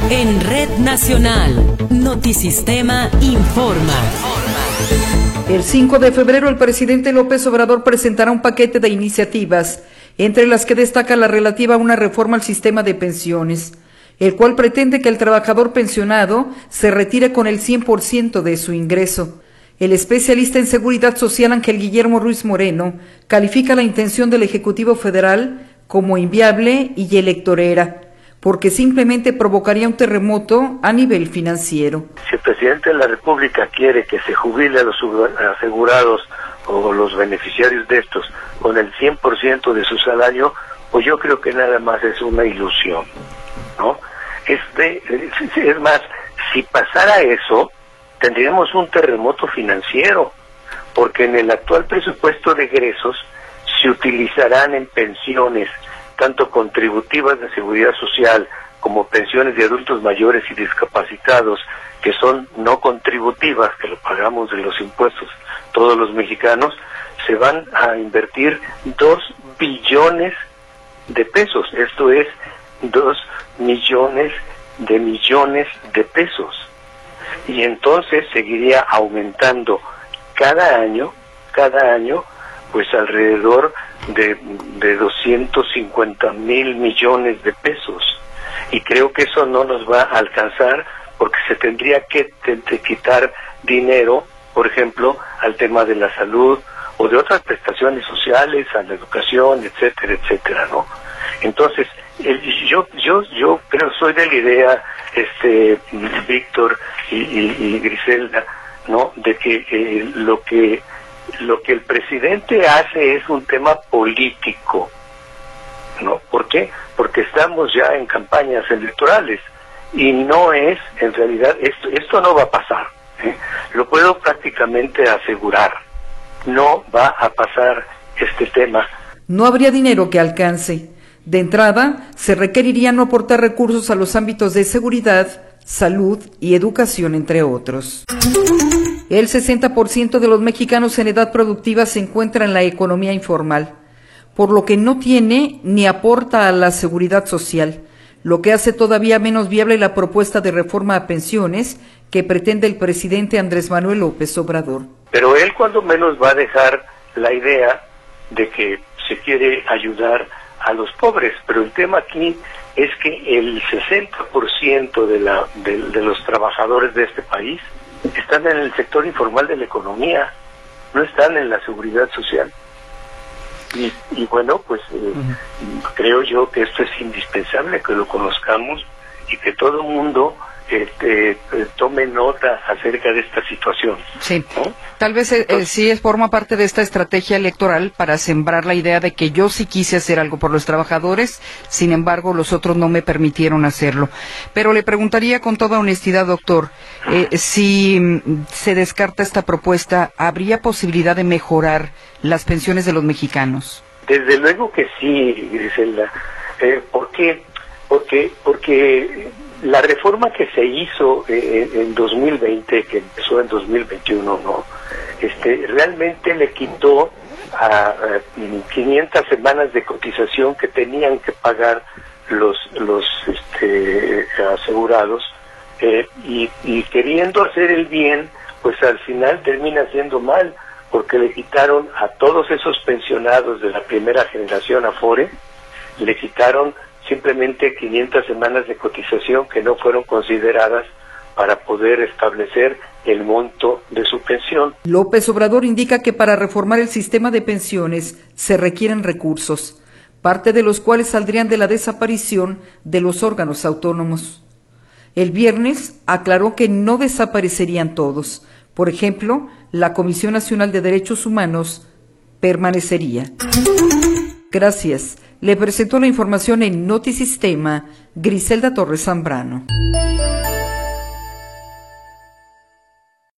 En Red Nacional, Notisistema informa. El 5 de febrero el presidente López Obrador presentará un paquete de iniciativas, entre las que destaca la relativa a una reforma al sistema de pensiones, el cual pretende que el trabajador pensionado se retire con el 100% de su ingreso. El especialista en seguridad social Ángel Guillermo Ruiz Moreno califica la intención del Ejecutivo Federal como inviable y electorera, porque simplemente provocaría un terremoto a nivel financiero. Si el presidente de la República quiere que se jubile a los asegurados o los beneficiarios de estos con el 100% de su salario, pues yo creo que nada más es una ilusión, ¿no? Es más, si pasara eso, tendríamos un terremoto financiero, porque en el actual presupuesto de egresos se utilizarán en pensiones, tanto contributivas de seguridad social como pensiones de adultos mayores y discapacitados, que son no contributivas, que lo pagamos de los impuestos todos los mexicanos, se van a invertir 2 billones de pesos, esto es 2 millones de pesos. Y entonces seguiría aumentando cada año, pues alrededor de 250,000 millones de pesos. Y creo que eso no nos va a alcanzar, porque se tendría que quitar dinero, por ejemplo, al tema de la salud o de otras prestaciones sociales, a la educación, etcétera, etcétera, ¿no? Entonces, yo creo, soy de la idea, Víctor y Griselda, ¿no?, de que lo que el presidente hace es un tema político, ¿no? ¿Por qué? Porque estamos ya en campañas electorales y no es, en realidad, esto no va a pasar, ¿eh? Lo puedo prácticamente asegurar, no va a pasar este tema. No habría dinero que alcance. De entrada, se requeriría no aportar recursos a los ámbitos de seguridad, salud y educación, entre otros. El 60% de los mexicanos en edad productiva se encuentra en la economía informal, por lo que no tiene ni aporta a la seguridad social, lo que hace todavía menos viable la propuesta de reforma a pensiones que pretende el presidente Andrés Manuel López Obrador. Pero él cuando menos va a dejar la idea de que se quiere ayudar a los pobres, pero el tema aquí es que el 60% de los trabajadores de este país están en el sector informal de la economía, no están en la seguridad social. Y bueno, pues creo yo que esto es indispensable que lo conozcamos y que todo el mundo tome nota acerca de esta situación. Sí, ¿no? Tal vez sí forma parte de esta estrategia electoral para sembrar la idea de que yo sí quise hacer algo por los trabajadores, sin embargo los otros no me permitieron hacerlo. Pero le preguntaría con toda honestidad, doctor, si se descarta esta propuesta, ¿habría posibilidad de mejorar las pensiones de los mexicanos? Desde luego que sí, Griselda. ¿Por qué? Porque la reforma que se hizo en 2020, que empezó en 2021, ¿no? Realmente le quitó a 500 semanas de cotización que tenían que pagar los asegurados, y queriendo hacer el bien, pues al final termina haciendo mal, porque le quitaron a todos esos pensionados de la primera generación Afore, le quitaron simplemente 500 semanas de cotización que no fueron consideradas para poder establecer el monto de su pensión. López Obrador indica que para reformar el sistema de pensiones se requieren recursos, parte de los cuales saldrían de la desaparición de los órganos autónomos. El viernes aclaró que no desaparecerían todos. Por ejemplo, la Comisión Nacional de Derechos Humanos permanecería. Gracias. Le presentó la información en Notisistema Griselda Torres Zambrano.